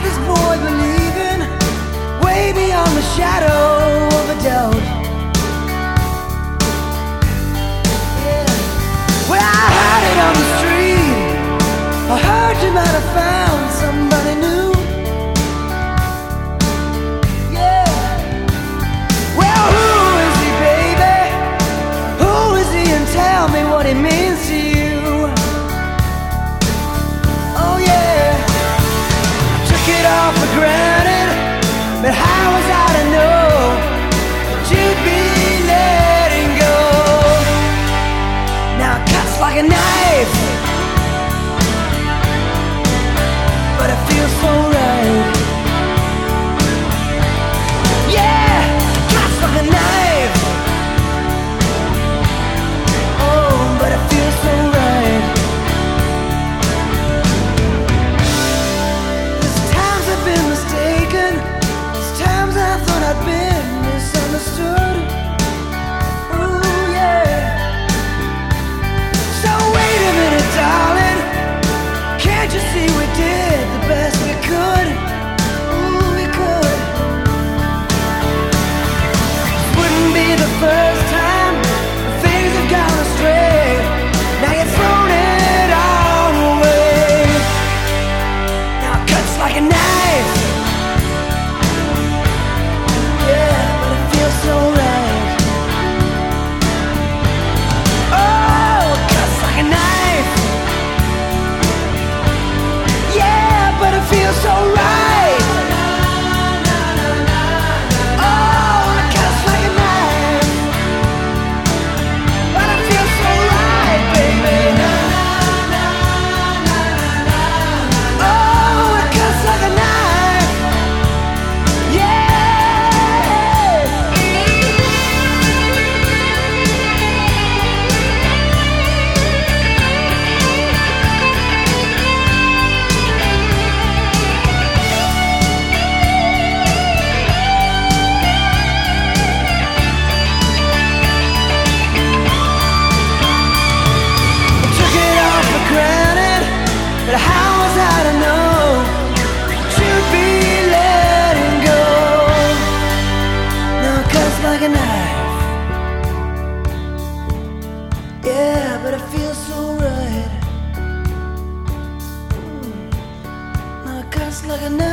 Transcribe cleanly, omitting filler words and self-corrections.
had this boy believing way beyond the shadow of a doubt. Yeah. Well, I heard it on the street. I heard you might have found somebody new. Yeah. Well, who is he, baby? Who is he, and tell me what he means to you. Oh yeah. I took it all for granted, but how was I to know that you'd be letting go? Now it cuts like a knife, but it feels so right. Yeah, it cuts like a knife. Oh, but it feels so right. There's times I've been mistaken. There's times I thought I'd been misunderstood. Ooh, yeah. So wait a minute, darling. Can't you see we did the best we could? Ooh, we could. This wouldn't be the first time things have gone astray. Now you've thrown it all away. Now it cuts like a knife. Yeah, but it feels so right. Oh, it cuts like a knife. Yeah, but it feels so right. Oh, it cuts like a knife, but it feels so right, baby. Oh, it cuts like a knife. Yeah. Took it all for granted, but how was I to know that you'd be letting go? Now it cuts like a knife. Yeah, but it feels so right. Now it cuts like a knife.